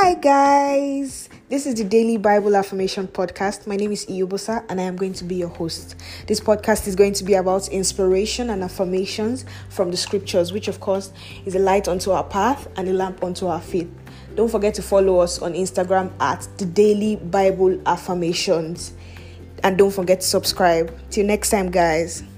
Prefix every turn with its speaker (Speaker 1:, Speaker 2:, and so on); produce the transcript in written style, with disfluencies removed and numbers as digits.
Speaker 1: Hi guys, this is the Daily Bible Affirmation Podcast. My name is Iyobosa and I am going to be your host. This podcast is going to be about inspiration and affirmations from the scriptures, which of course is a light unto our path and a lamp unto our feet. Don't forget to follow us on Instagram at the Daily Bible Affirmations. And don't forget to subscribe. Till next time, guys.